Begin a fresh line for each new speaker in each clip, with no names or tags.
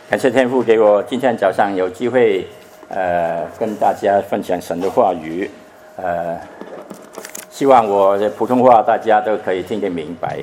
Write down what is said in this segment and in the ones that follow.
感谢天父给我今天早上有机会，跟大家分享神的话语，希望我的普通话大家都可以听得明白。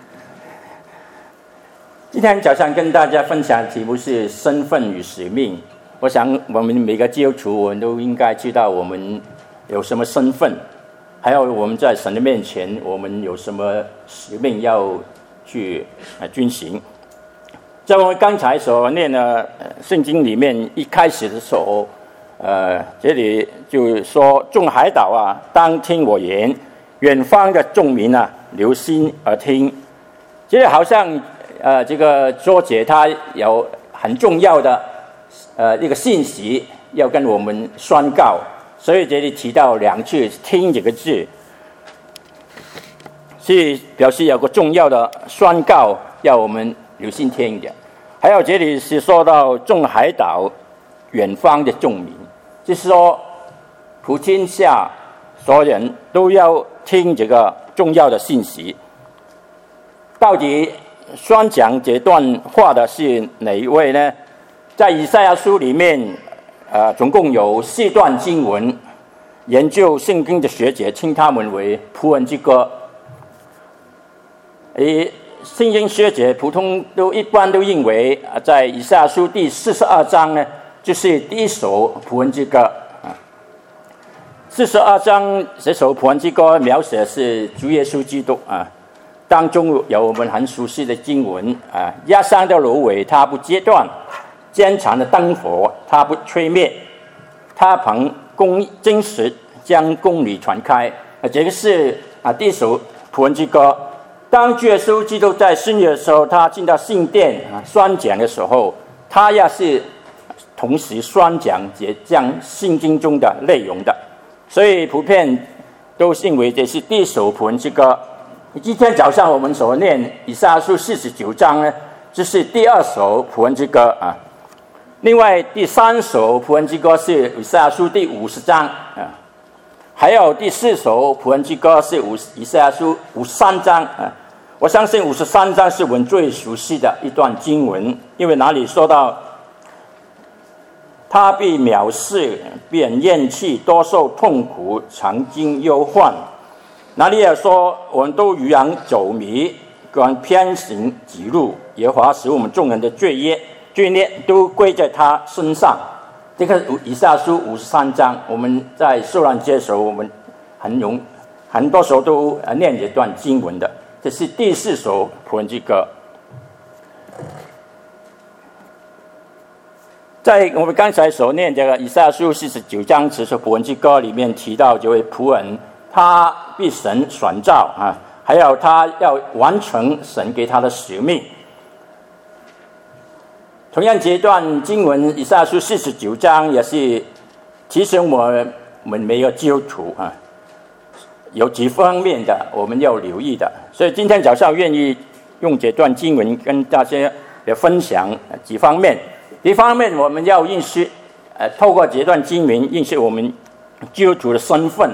今天早上跟大家分享的题目是身份与使命。我想我们每个基督徒，我们都应该知道我们有什么身份，还有我们在神的面前，我们有什么使命要去遵行。在我们刚才所念的圣经里面，一开始的时候，这里就说众海岛啊，当听我言；远方的众民啊，留心而听。这里好像这个作者他有很重要的一个信息要跟我们宣告，所以这里提到两次“听”这个字，是表示有个重要的宣告，要我们留心听的。还有这里是说到众海岛远方的众民，就是说普天下所有人都要听这个重要的信息。到底宣讲这段话的是哪一位呢？在以赛亚书里面，总共有4段经文，研究圣经的学者称他们为仆人之歌。圣经学者一般都认为，在以赛亚书第42章呢，就是第一首仆人之歌。42章这首仆人之歌描写的是主耶稣基督当中有我们很熟悉的经文压伤的芦苇它不折断，坚强的灯火它不吹灭，它凭真实将公理传开。这个是第一首仆人之歌。当主耶稣基督在新约的时候，他进到圣殿宣讲的时候，他也是同时宣讲将圣经中的内容的，所以普遍都认为这是第一首仆人之歌。今天早上我们所念以赛亚书49章呢，这是第2首仆人之歌另外第3首仆人之歌是以赛亚书第50章还有第4首仆人之歌是以赛亚书53章我相信53章是我们最熟悉的一段经文，因为哪里说到他被藐视，被人厌弃，多受痛苦，常经忧患。哪里也说我们都如羊走迷，各人偏行己路，耶和华使我们众人的罪孽都归在他身上。这个以赛亚书53章，我们在受难节的时候，我们很多时候都念这段经文的。这是第4首仆人之歌。在我们刚才所念这个以赛亚书49章这首仆人之歌里面提到，这位仆人他被神选召还有他要完成神给他的使命。同样这段经文以赛亚书49章也是提醒我们每个基督徒有几方面的我们要留意的，所以今天早上愿意用这段经文跟大家来分享几方面。一方面我们要认识透过这段经文认识我们基督徒的身份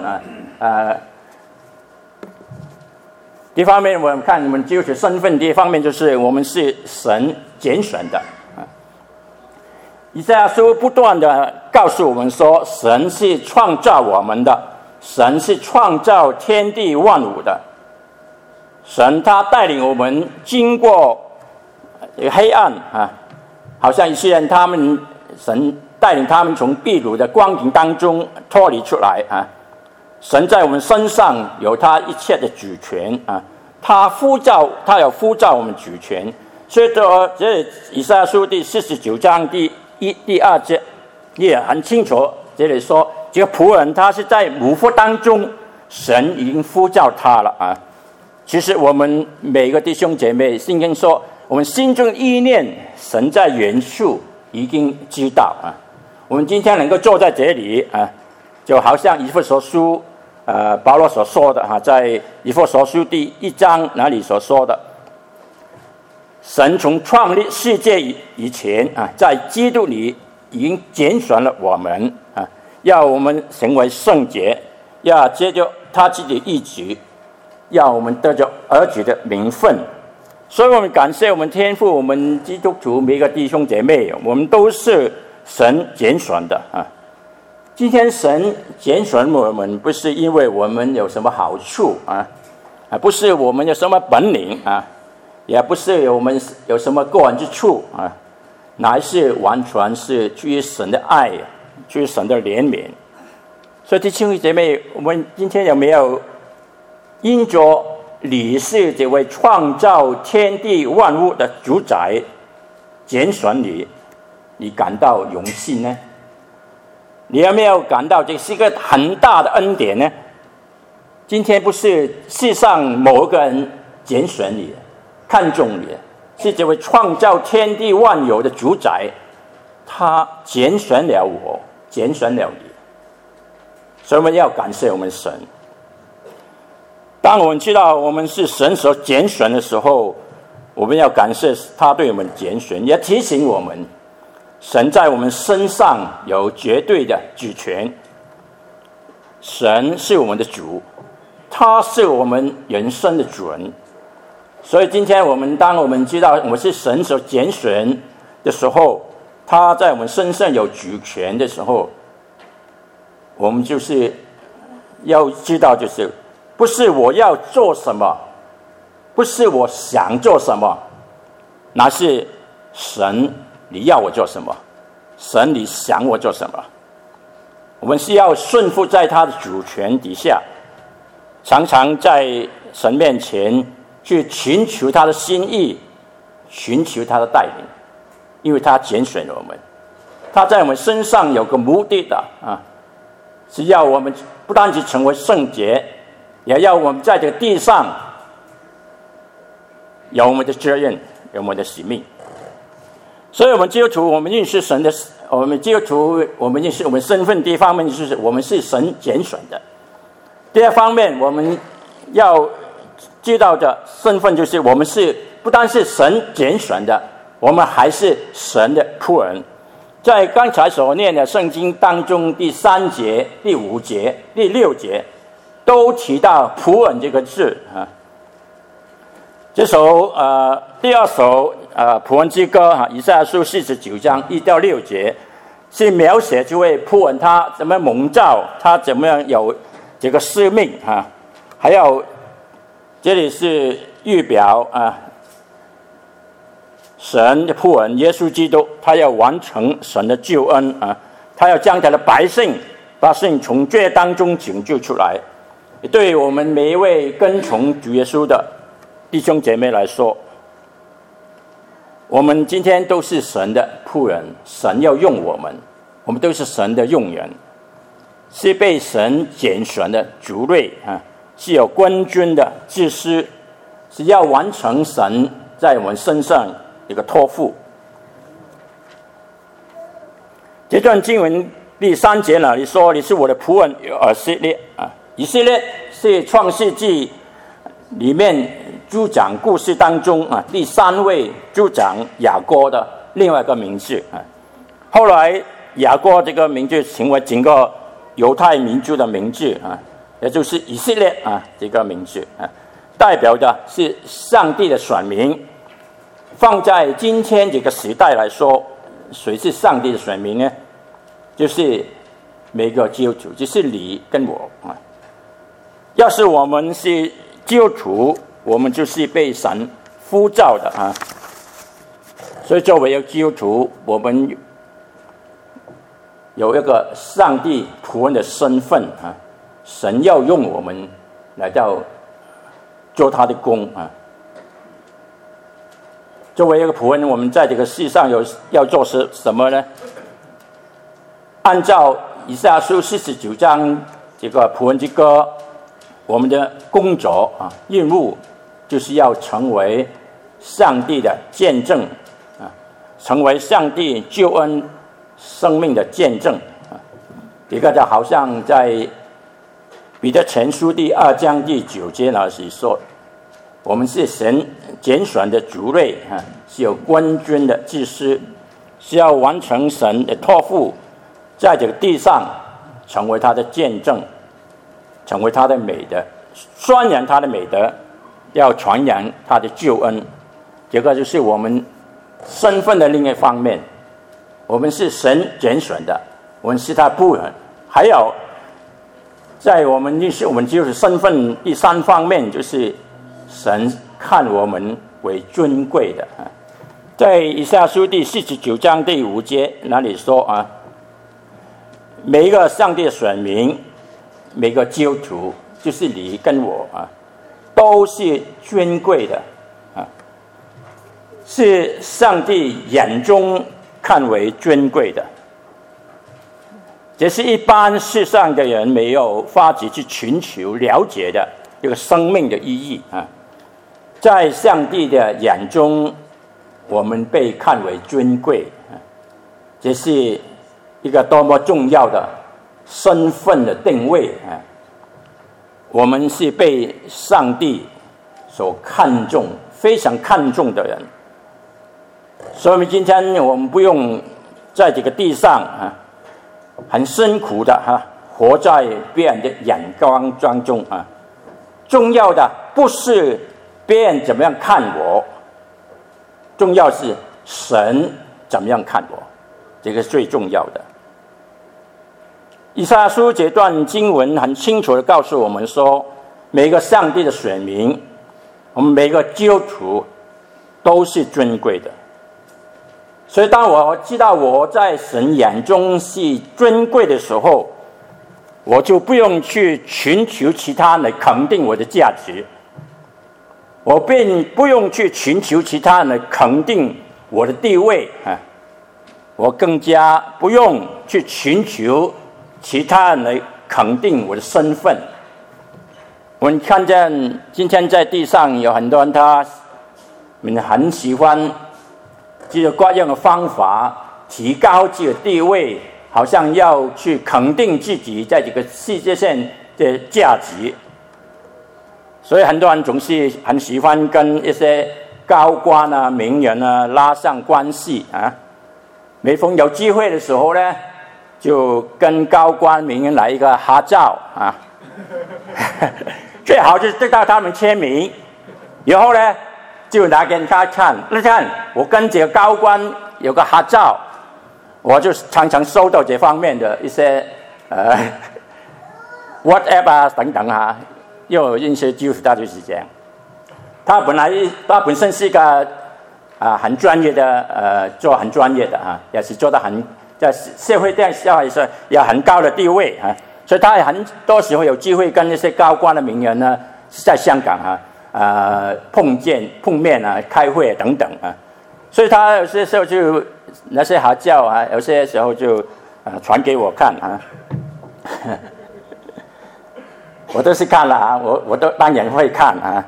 第一方面我们看我们基督徒身份，第一方面就是我们是神拣选的以赛亚书不断的告诉我们说，神是创造我们的，神是创造天地万物的，神他带领我们经过黑暗好像一些人神带领他们从秘鲁的光景当中脱离出来神在我们身上有他一切的主权他有呼召我们主权。所以这以赛亚书第49章第2节也很清楚，这里说这个仆人他是在母腹当中，神已经呼召他了其实我们每个弟兄姐妹，圣经说我们心中意念，神在远处已经知道我们今天能够坐在这里就好像以弗所书保罗所说的在以弗所书第1章那里所说的，神从创立世界以前在基督里已经拣选了我们要我们成为圣洁，要接着他自己的意志，要我们得着儿子的名分， 所以我们感谢我们天父，我们基督徒每个弟兄姐妹，我们都是神拣选的啊。今天神拣选我们，不是因为我们有什么好处啊，不是我们有什么本领啊，也不是我们有什么过人之处啊，乃是完全是出于神的爱，出于神的怜悯。所以弟兄姐妹，我们今天有没有因着你是这位创造天地万物的主宰拣选你，你感到荣幸呢？你有没有感到这是一个很大的恩典呢？今天不是世上某一个人拣选你，看中你，是这位创造天地万有的主宰，他拣选了我，拣选了你，所以我们要感谢我们神。当我们知道我们是神所拣选的时候，我们要感谢他对我们拣选，也提醒我们神在我们身上有绝对的主权。神是我们的主，他是我们人生的主人。所以今天当我们知道我们是神所拣选的时候，他在我们身上有主权的时候，我们就是要知道，就是不是我要做什么，不是我想做什么，乃是神你要我做什么，神你想我做什么。我们是要顺服在他的主权底下，常常在神面前去寻求他的心意，寻求他的带领，因为他拣选了我们，他在我们身上有个目的的啊，是要我们不单只成为圣洁，也要我们在这个地上有我们的责任，有我们的使命。所以我们基督徒，我们认识神的，我们基督徒，我们认识我们身份。第一方面就是我们是神拣选的；第二方面，我们要知道的身份就是我们是不单是神拣选的，我们还是神的仆人。在刚才所念的圣经当中，第3节、第5节、第6节都提到仆人这个字啊。这首第二首仆人之歌哈，以赛亚书49章1到6节，是描写这位仆人他怎么蒙召，他怎么样有这个使命哈，还有这里是预表神的仆人耶稣基督，他要完成神的救恩啊，他要将他的百姓从罪当中拯救出来。对我们每一位跟从主耶稣的弟兄姐妹来说，我们今天都是神的仆人，神要用我们，我们都是神的用人，是被神拣选的族类啊，是有君尊的祭司，是要完成神在我们身上一个托付。这段经文第3节呢，你说你是我的仆人以色列啊，以色列是创世纪里面族长故事当中第3位族长雅各的另外一个名字啊。后来雅各这个名字成为整个犹太民族的名字啊，也就是以色列啊这个名字啊，代表的是上帝的选民。放在今天这个时代来说，谁是上帝的选民呢？就是每个基督徒，就是你跟我啊。要是我们是基督徒，我们就是被神呼召的啊。所以作为一个基督徒，我们有一个上帝仆人的身份啊，神要用我们来到做他的工啊。作为一个仆人，我们在这个世上要做什么呢？按照以赛亚书49章这个仆人之歌，我们的工作啊任务就是要成为上帝的见证啊，成为上帝救恩生命的见证啊。这个就好像在彼得前书第2章第9节那是说，我们是神拣选的族类啊，是有君尊的祭司，是要完成神的托付，在这个地上成为他的见证，成为他的美德，宣扬他的美德，要传扬他的救恩。 这个就是我们身份的另一方面，我们是神拣选的，我们是他仆人。还有在我们就是身份第三方面，就是神看我们为尊贵的。在以赛亚书第49章第5节那里说啊，每一个上帝的选民，每个基督徒，就是你跟我啊，都是尊贵的啊，是上帝眼中看为尊贵的。这是一般世上的人没有发觉去寻求了解的一个生命的意义啊。在上帝的眼中，我们被看为尊贵啊，这是一个多么重要的身份的定位啊！我们是被上帝所看重、非常看重的人，所以今天我们不用在这个地上啊，很辛苦的活在别人的眼光当中啊。重要的不是别人怎么样看我，重要是神怎么样看我，这个是最重要的。以赛亚书这段经文很清楚的告诉我们说，每个上帝的选民，我们每个基督徒都是尊贵的。所以当我知道我在神眼中是尊贵的时候，我就不用去寻求其他人来肯定我的价值，我便不用去寻求其他人来肯定我的地位啊，我更加不用去寻求其他人来肯定我的身份。我们看见今天在地上有很多人，他们很喜欢这个各样的方法提高自己的地位，好像要去肯定自己在这个世界上的价值。所以很多人总是很喜欢跟一些高官啊、名人啊拉上关系啊。每逢有机会的时候呢，就跟高官名人来一个合照啊，最好就是得到他们签名，然后呢就拿给他看，你看我跟这个高官有个合照。我就常常收到这方面的一些WhatsApp 啊等等啊，又有一些基督徒他就是这样，他本身是一个很专业的做很专业的啊，也是做得很在社会上也很高的地位啊，所以他也很多时候有机会跟那些高官的名人呢，在香港碰面啊、开会等等啊，所以他有些时候就那些合照啊，有些时候就传给我看啊，我都是看了啊，我都当然会看啊。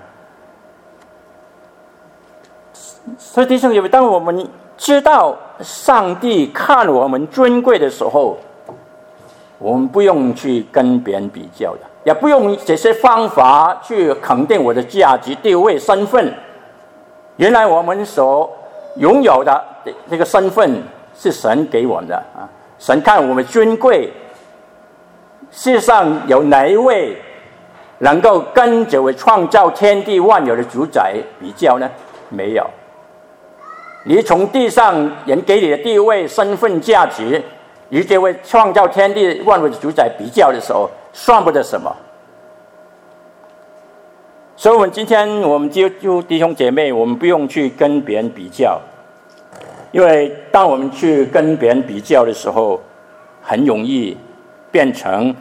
所以弟兄姐妹，当我们知道上帝看我们尊贵的时候，我们不用去跟别人比较的，也不用这些方法去肯定我的价值、地位、身份。原来我们所拥有的这个身份是神给我们的啊！神看我们尊贵，世上有哪一位能够跟这位创造天地万有的主宰比较呢？没有。你从地上人给你的地位、身份、价值，与这位创造天地万有的主宰比较的时候，算不得什么。所以我们今天我们就弟兄姐妹，我们不用去跟别人比较，因为当我们去跟别人比较的时候，很容易变成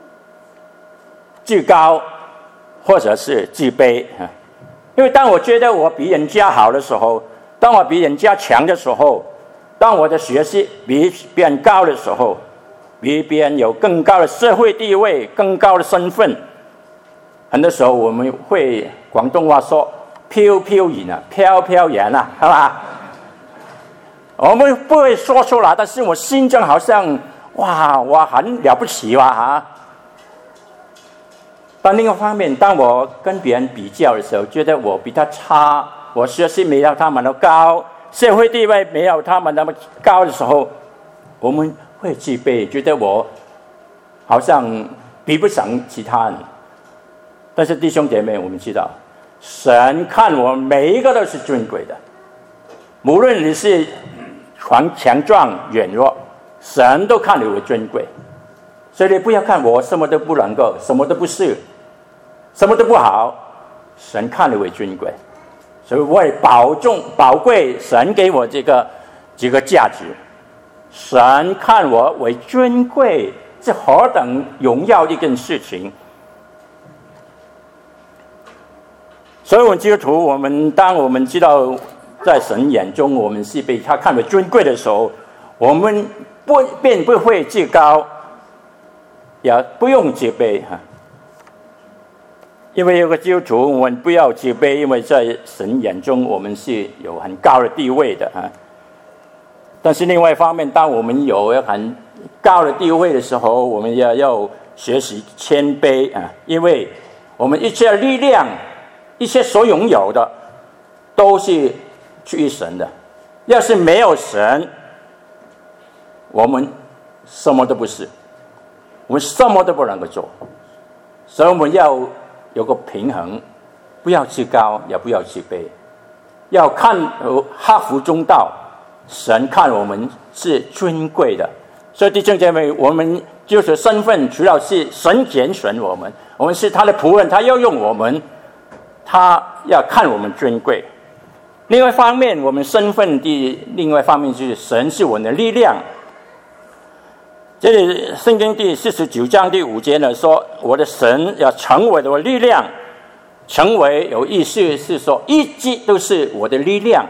自高或者是自卑。因为当我觉得我比人家好的时候，当我比人家强的时候，当我的学识比别人高的时候，比别人有更高的社会地位、更高的身份，很多时候我们会广东话说飘飘然啊，飘飘然啊，是吧？我们不会说出来，但是我心中好像哇，我很了不起哇哈！但另一方面，当我跟别人比较的时候，觉得我比他差，我学识没有他们那么高，社会地位没有他们那么高的时候，我们会自卑，觉得我好像比不上其他人。但是弟兄姐妹，我们知道，神看我们每一个都是尊贵的， 无论你是强壮软弱，神都看你为尊贵。所以你不要看我什么都不能够，什么都不是，什么都不好，神看你为尊贵。所以我也宝贵神给我这个价值，神看我为尊贵，是何等荣耀的一件事情。所以我们基督徒，当我们知道在神眼中我们是被他看为尊贵的时候，我们便不会自高，也不用自卑哈。因为有个基督徒，我们不要自卑，因为在神眼中我们是有很高的地位的啊。但是另外一方面，当我们有很高的地位的时候，我们也要学习谦卑啊，因为我们一切力量、一切所拥有的，都是出于神的。要是没有神，我们什么都不是，我们什么都不能够做。所以我们要有个平衡，不要自高，也不要自卑，要克服中道。神看我们是尊贵的，所以弟兄姐妹，我们就是身份，除了是神拣选我们，我们是他的仆人，他要用我们，他要看我们尊贵。另外一方面，我们身份的另外一方面就是神是我们的力量。这里圣经第49章第5节呢说，我的神要成为我的力量。成为有意思是说一直都是我的力量，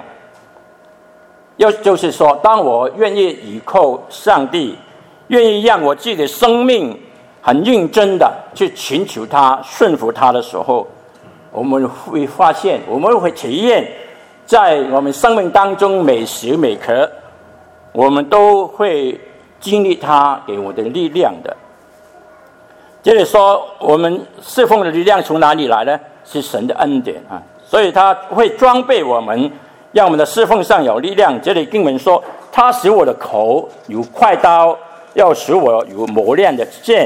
就是说当我愿意倚靠上帝，愿意让我自己的生命很认真的去寻求他、顺服他的时候，我们会发现，我们会体验在我们生命当中每时每刻，我们都会经历他给我的力量的。这里说我们侍奉的力量从哪里来呢？是神的恩典啊，所以他会装备我们，让我们的侍奉上有力量。这里经文说，他使我的口有快刀，要使我有磨练的剑。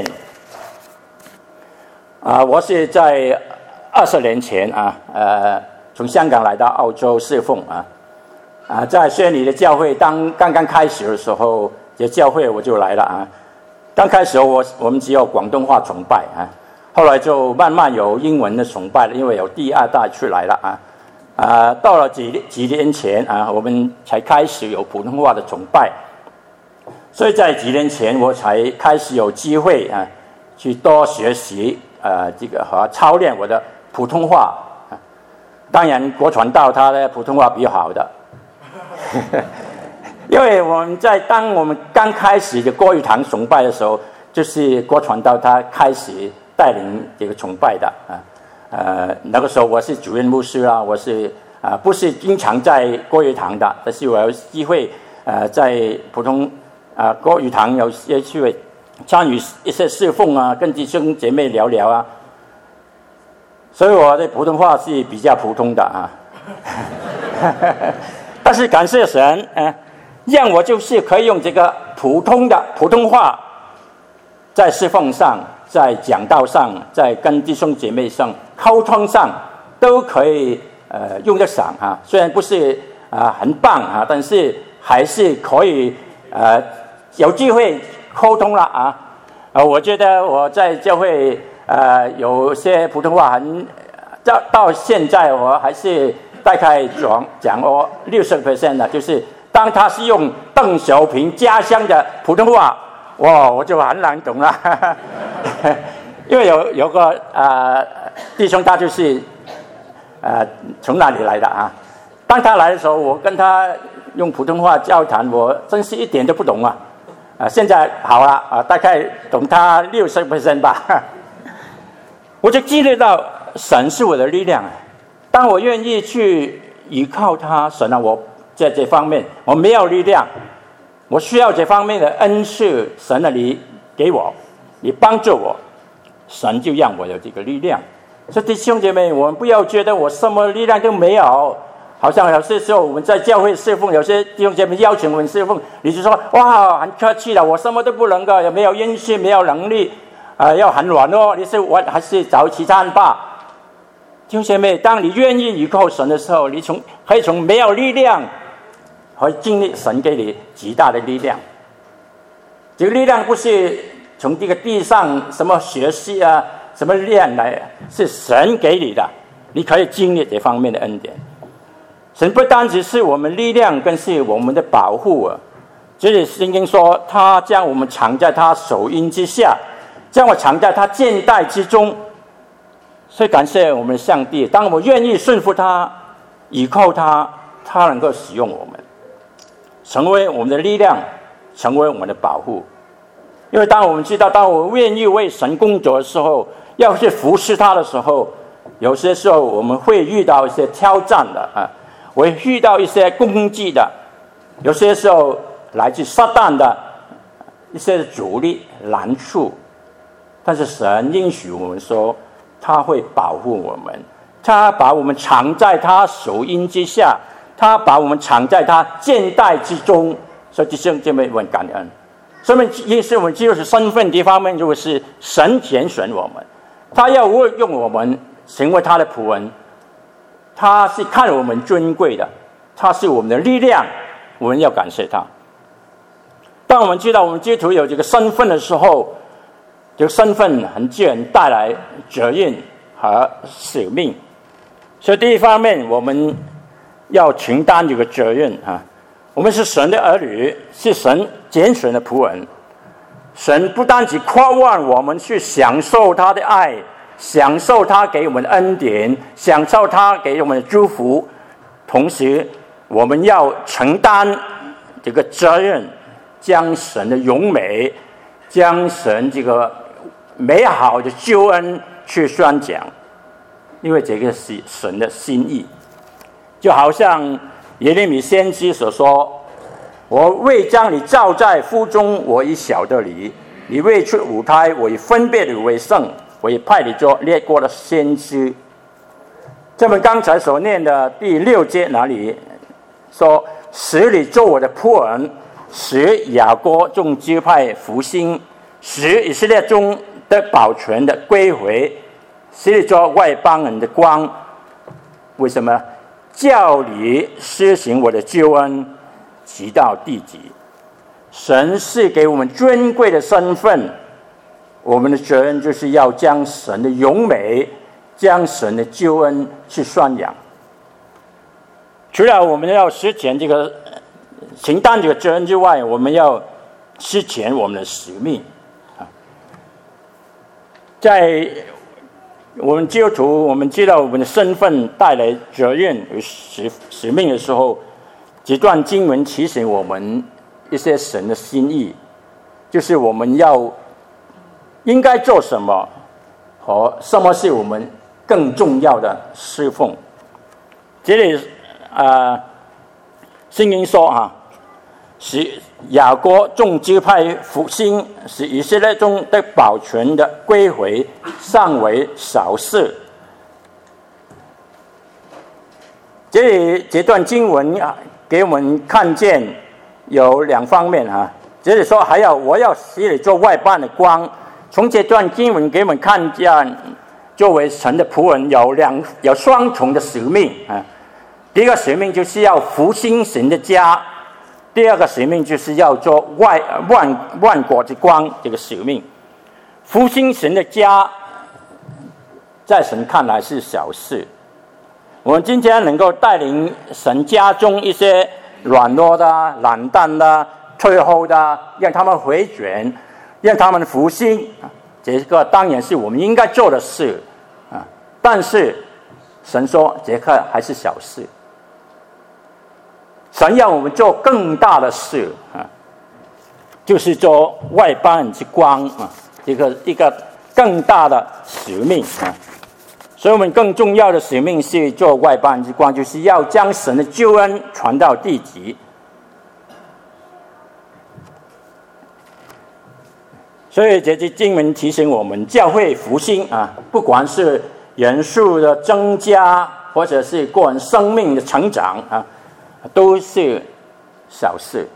我是在20年前从香港来到澳洲侍奉在宣礼的教会刚刚开始的时候，这教会我就来了刚开始我们只有广东话崇拜后来就慢慢有英文的崇拜了，因为有第2代出来了到了几年前我们才开始有普通话的崇拜，所以在几年前我才开始有机会去多学习这个和操练我的普通话当然国传道他的普通话比较好的因为当我们刚开始的国语堂崇拜的时候，就是国传道他开始带领这个崇拜的那个时候我是主任牧师啦，我是不是经常在国语堂的，但是我有机会在普通国语堂有些机会参与一些侍奉跟弟兄姐妹聊聊所以我的普通话是比较普通的但是感谢神让我就是可以用这个普通话在侍奉上，在讲道上，在跟弟兄姐妹上沟通上都可以用得上虽然不是很棒但是还是可以有机会沟通了我觉得我在教会有些普通话到现在我还是大概讲60% 的，就是当他是用邓小平家乡的普通话，我就很难懂了因为有个弟兄他就是从哪里来的当他来的时候，我跟他用普通话交谈，我真是一点都不懂现在好了大概懂他60% 吧我就经历到神是我的力量当我愿意去依靠他，神我在这方面我没有力量，我需要这方面的恩赐，神你给我，你帮助我，神就让我有这个力量。所以弟兄姐妹，我们不要觉得我什么力量都没有，好像有些时候我们在教会侍奉，有些弟兄姐妹邀请我们侍奉，你就说哇很客气了，我什么都不能够，也没有恩赐，没有能力要很软你是我还是找其他人吧。弟兄姐妹，当你愿意依靠神的时候，你可以从没有力量会经历神给你极大的力量。这个力量不是从这个地上什么学习啊、什么力量来，是神给你的，你可以经历这方面的恩典。神不单只是我们力量，更是我们的保护啊！这里圣经说，他将我们藏在他手荫之下，将我藏在他箭袋之中。所以感谢我们的上帝，当我们愿意顺服他、倚靠他，他能够使用我们，成为我们的力量，成为我们的保护。因为当我们知道，当我们愿意为神工作的时候，要去服侍他的时候，有些时候我们会遇到一些挑战的啊，会遇到一些攻击的，有些时候来自撒旦的一些阻力难处，但是神应许我们说，他会保护我们，他把我们藏在他手荫之下，他把我们藏在他箭袋之中。所以弟兄姐妹们感恩。所以因此我们就是身份这方面，就是神拣选我们，他要用我们成为他的仆人，他是看我们尊贵的，他是我们的力量，我们要感谢他。当我们知道我们基督徒有这个身份的时候，这个身份很自然带来责任和使命。所以第一方面，我们要承担这个责任啊。我们是神的儿女，是神拣选的仆人。神不单只渴望我们去享受他的爱，享受他给我们的恩典，享受他给我们的祝福，同时我们要承担这个责任，将神的荣美，将神这个美好的救恩去宣讲，因为这个是神的心意。就好像耶利米先知所说，我未将你造在腹中，我已晓得你；你未出母胎，我已分别你为圣，我已派你做列国的先知。这么刚才所念的第6节那里说，使你做我的仆人，使雅各众支派复兴，使以色列中的保全的归回，使你做外邦人的光。为什么？叫你施行我的救恩，直到地极。神是给我们尊贵的身份，我们的责任就是要将神的荣美，将神的救恩去宣扬。除了我们要实践这个承担这个责任之外，我们要实践我们的使命。在我们基督徒，我们知道我们的身份带来责任与使命的时候，这段经文提醒我们一些神的心意，就是我们要应该做什么，和什么是我们更重要的侍奉。这里圣经说使雅各众支派复兴，使以色列中的保全的归回，尚为小事。这段经文给我们看见有2方面这里说我要使你做外邦的光。从这段经文给我们看见，作为神的仆人有双重的使命第一个使命就是要复兴神的家，第二个使命就是要做万国之光。这个使命复兴神的家，在神看来是小事。我们今天能够带领神家中一些软弱的、懒惰的、退后的，让他们回转，让他们复兴，这个当然是我们应该做的事但是神说这个还是小事，神要我们做更大的事就是做外邦人之光一个更大的使命所以我们更重要的使命是做外邦人之光，就是要将神的救恩传到地极。所以这些经文提醒我们，教会复兴不管是人数的增加，或者是个人生命的成长都是小事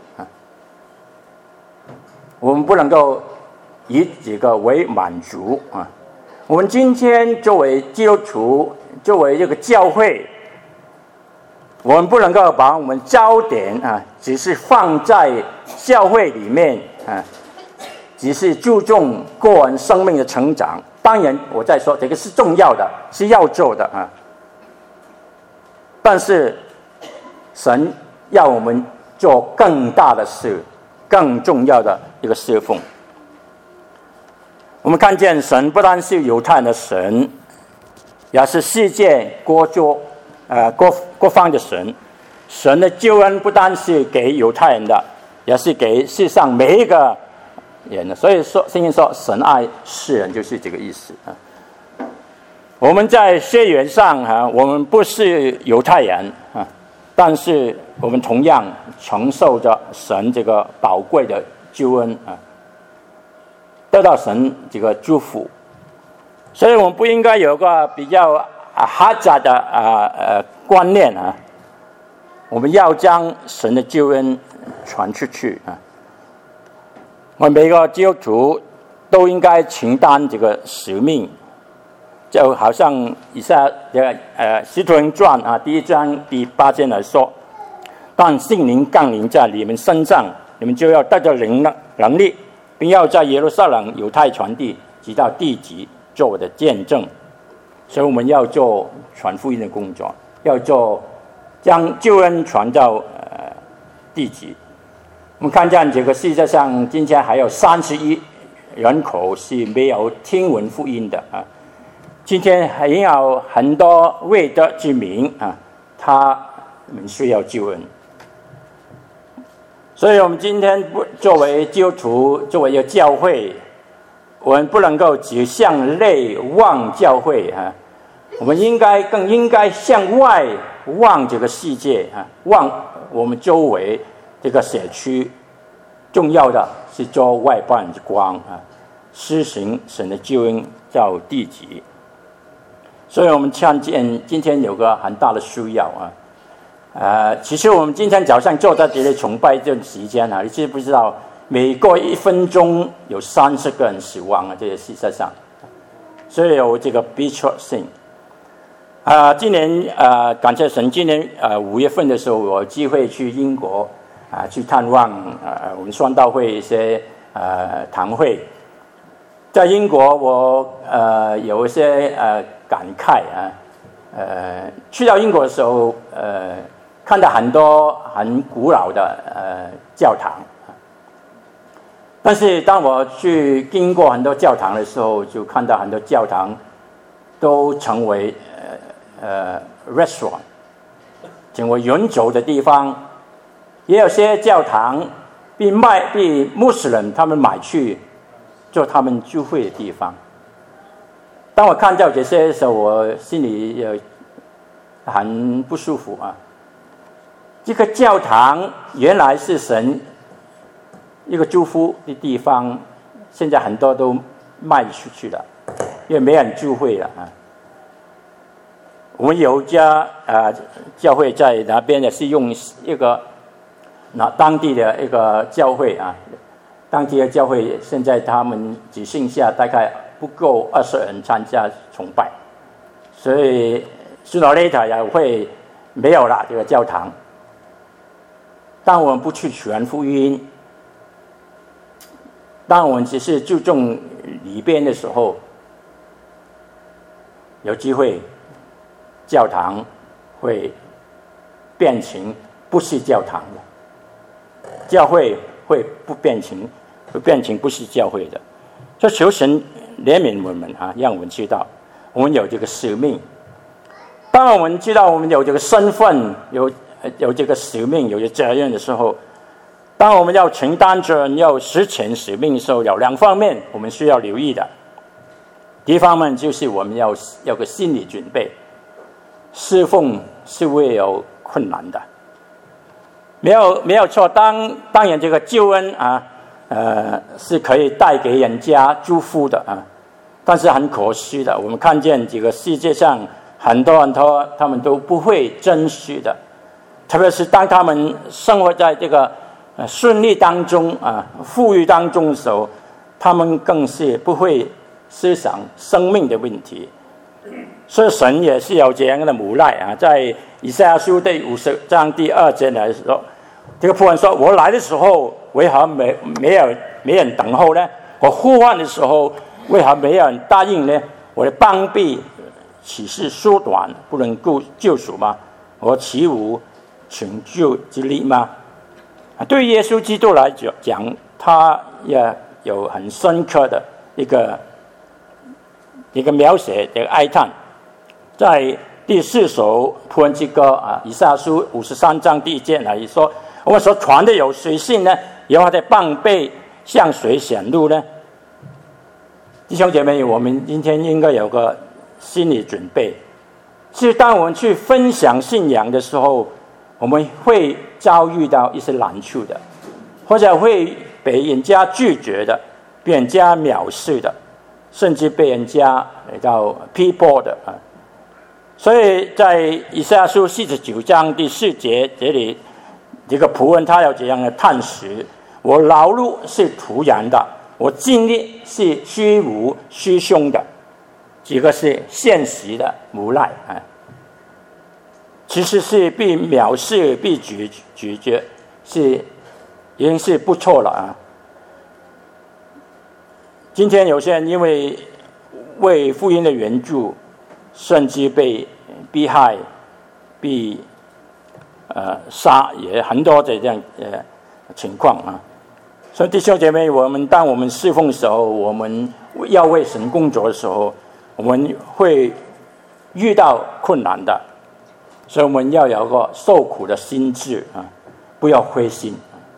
我们不能够以这个为满足我们今天作为基督徒，作为这个教会， 我们不能够把我们焦点只是放在教会里面只是注重个人生命的成长。当然我在说这个是重要的，是要做的但是神要我们做更大的事，更重要的一个侍奉。我们看见神不单是犹太人的神，也是世界各方的神。神的救恩不单是给犹太人的，也是给世上每一个人的。所以说圣经说神爱世人，就是这个意思我们在血缘上我们不是犹太人但是我们同样承受着神这个宝贵的救恩得到神这个祝福。所以我们不应该有个比较狭窄的观念我们要将神的救恩传出去我们每个基督徒都应该承担这个使命。就好像以赛亚使徒行传第1章第8节来说，当圣灵降临在你们身上，你们就要得到能力，并要在耶路撒冷、犹太传递，直到地极，做我的见证。所以我们要做传福音的工作，要做将救恩传到地极。我们看见这个世界上今天还有30亿人口是没有听闻福音的今天还有很多未得之民他们需要救恩。所以我们今天作为基督徒，作为一个教会，我们不能够只向内望教会我们更应该向外望这个世界望我们周围这个社区。重要的是做外邦人之光施行神的救恩到地极。所以我们看见今天有个很大的需要其实我们今天早上坐在这里崇拜这段时间你知不知道每过1分钟有30个人死亡这些事实上。所以有这个悲惨性今年感谢神，今年5月份的时候我有机会去英国去探望我们宣道会一些堂会。在英国我有一些感慨去到英国的时候看到很多很古老的教堂但是当我去经过很多教堂的时候，就看到很多教堂都成为restaurant， 成为人走的地方。也有些教堂被穆斯林他们买去做他们聚会的地方。当我看到这些的时候，我心里很不舒服这个教堂原来是神一个祝福的地方，现在很多都卖出去了，因为没人聚会了我们有一家教会在那边是用一个当地的一个教会当地的教会现在他们只剩下大概不够20人参加崇拜，所以sooner or later也会没有了这个教堂。当我们不去传福音，当我们只是注重里边的时候，有机会教堂会变成不是教堂的，教会会变成不是教会的。就求神怜悯我们让我们知道我们有这个使命。当我们知道我们有这个身份，有这个使命，有这个责任的时候，当我们要承担责任，要实践使命的时候，有2方面我们需要留意的。第一方面就是我们要有个心理准备，侍奉是会有困难的，没有错。当然这个救恩是可以带给人家祝福的但是很可惜的，我们看见这个世界上很多人他们都不会珍惜的，特别是当他们生活在这个顺利当中富裕当中的时候，他们更是不会思想生命的问题。 所以神也是有这样的无奈啊。在以赛亚书第50章第2节来说，这个仆人说：“我来的时候为何没人等候呢？我呼唤的时候为何没有人答应呢？我的膀臂岂是缩短，不能够救赎吗？我岂无拯救之力吗？”对耶稣基督来讲，他也有很深刻的一个描写的哀叹。在第4首仆人之歌啊，以赛亚书53章第1节来说，我们所传的有谁信呢？耶和华的膀臂向谁显露呢？弟兄姐妹，我们今天应该有个心理准备，是当我们去分享信仰的时候，我们会遭遇到一些难处的，或者会被人家拒绝的，被人家藐视的，甚至被人家来到批驳的啊。所以在以赛亚书49章第4节这里，这个仆人他有这样的叹息：我劳碌是徒然的，我尽力是虚无虚胸的。这个是现实的无奈啊，其实是被藐视、被拒绝，是已经是不错了啊。今天有些人因为福音的援助，甚至被逼害、被杀，也很多这样情况啊。所以弟兄姐妹，当我们侍奉的时候，我们要为神工作的时候，我们会遇到困难的，所以我们要有个受苦的心志啊，不要灰心。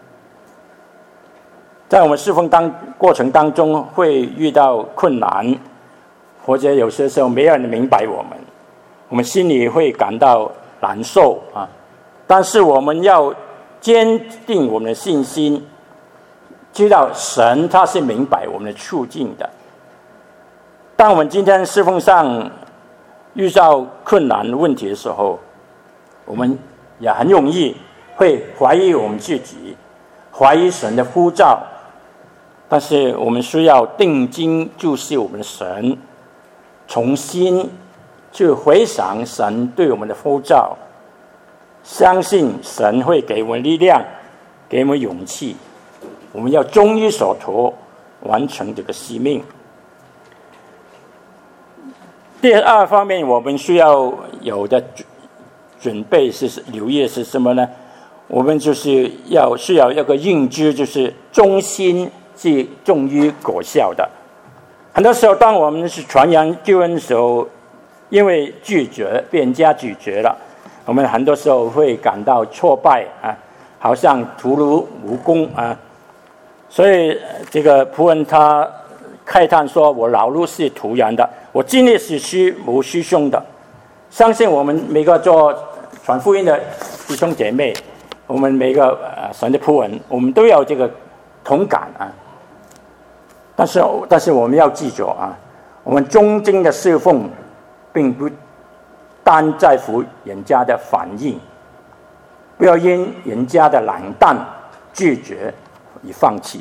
在我们侍奉过程当中会遇到困难，或者有些时候没有人明白我们心里会感到难受啊。但是我们要坚定我们的信心，知道神他是明白我们的处境的。当我们今天侍奉上遇到困难问题的时候，我们也很容易会怀疑我们自己，怀疑神的呼召。但是我们需要定睛注视我们的神，重新去回想神对我们的呼召，相信神会给我们力量，给我们勇气，我们要忠于所托，完成这个使命。第二方面，我们需要有的准备是留意是什么呢？我们就是需要一个认知，就是忠心是重于果效的。很多时候，当我们是传扬救恩的时候，因为被人家拒绝了，我们很多时候会感到挫败啊，好像徒劳无功啊。所以这个仆人他慨叹说：“我劳碌是徒然的，我尽力是虚无虚胸的。”相信我们每个做传福音的弟兄姐妹，我们每个神的仆人，我们都有这个同感啊。但是我们要记住啊，我们忠心的侍奉，并不单在乎人家的反应，不要因人家的冷淡拒绝而放弃。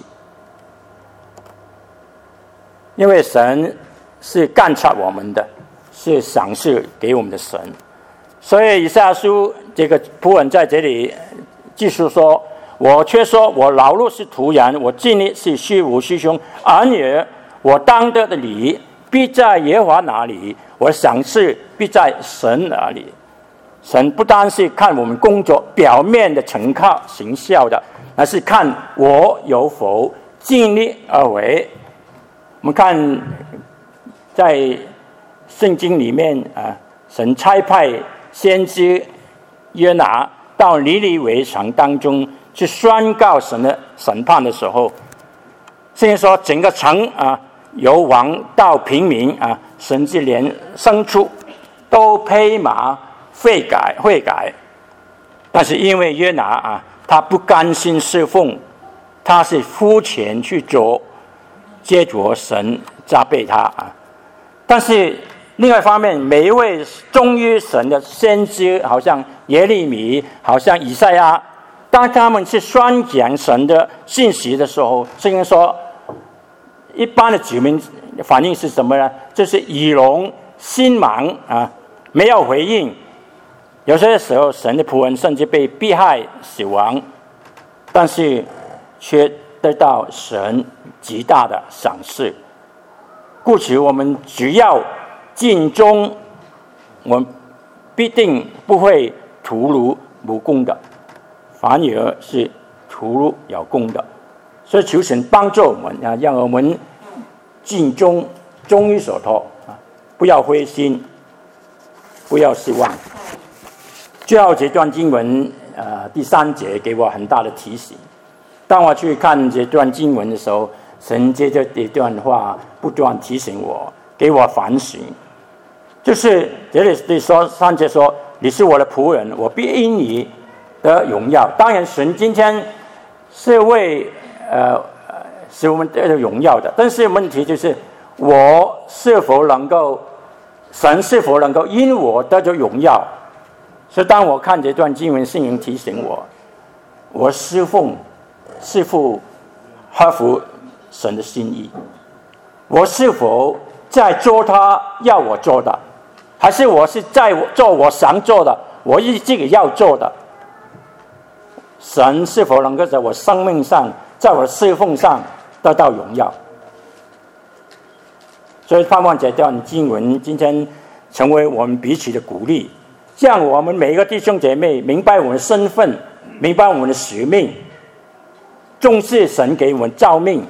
因为神是监察我们的，是赏赐给我们的神，所以以赛亚书这个仆人在这里继续说：“我却说，我劳碌是徒然，我尽力是虚无虚胸。然而我当得的理必在耶和华那里，我的赏赐必在神那里。”神不单是看我们工作表面的成效的，而是看我有否尽力而为。我们看在圣经里面啊，神差派先知约拿到尼尼微城当中去宣告神的审判的时候，圣经说整个城啊，由王到平民啊，甚至连牲畜都披麻悔改。但是因为约拿啊，他不甘心侍奉，他是肤浅去做，结果神责备他啊。但是另外一方面，每一位忠于神的先知，好像耶利米，好像以赛亚，当他们去宣讲神的信息的时候，圣经说一般的子民反应是什么呢？就是以龙心忙没有回应。有些时候，神的仆人甚至被迫害死亡，但是却得到神极大的赏赐。故此，我们只要尽忠，我们必定不会徒劳无功的，反而是徒劳有功的。所以求神帮助我们让我们尽忠，忠于所托不要灰心，不要失望。最后这段经文第3节给我很大的提醒。当我去看这段经文的时候，神接着这段话不断提醒我，给我反省。就是这里说3节说，你是我的仆人，我必因你得荣耀。当然神今天是为使我们得到荣耀的，但是问题就是我是否能够，神是否能够因我得到荣耀。所以当我看这段经文，圣灵提醒我，我侍奉是否合乎神的心意？我是否在做他要我做的，还是我是在做我想做的，我自己要做的？神是否能够在我生命上，在我侍奉上得到荣耀？所以盼望这段经文今天成为我们彼此的鼓励，让我们每一个弟兄姐妹明白我们的身份，明白我们的使命，重视神给我们召命。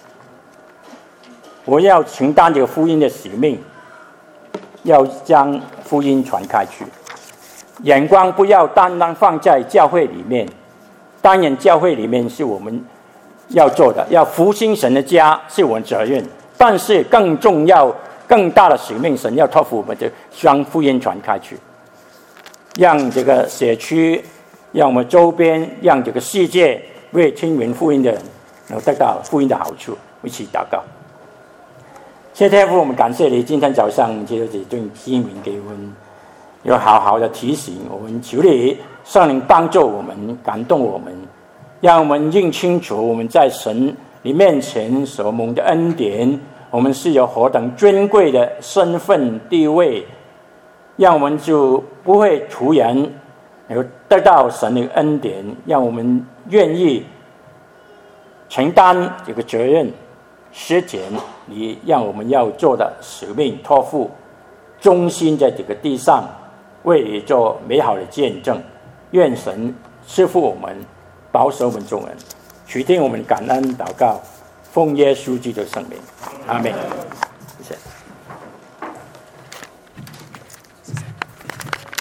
我要承担这个福音的使命，要将福音传开去。眼光不要单单放在教会里面，当然教会里面是我们要做的，要复兴神的家是我们责任，但是更重要更大的使命，神要托付我们就将福音传开去，让这个社区，让我们周边，让这个世界为听闻福音的人能得到福音的好处。一起祷告。谢天父，我们感谢你今天早上接着这段经文给我们有好好的提醒，我们求你圣灵帮助我们，感动我们，让我们认清楚我们在神你面前所蒙的恩典，我们是有何等尊贵的身份地位，让我们就不会突然有得到神的恩典，让我们愿意承担这个责任，实践你让我们要做的使命托付，忠心在这个地上为你做美好的见证。愿神赐福我们，保守我们众人，垂听我们感恩祷告，奉耶稣基督的圣名，阿们。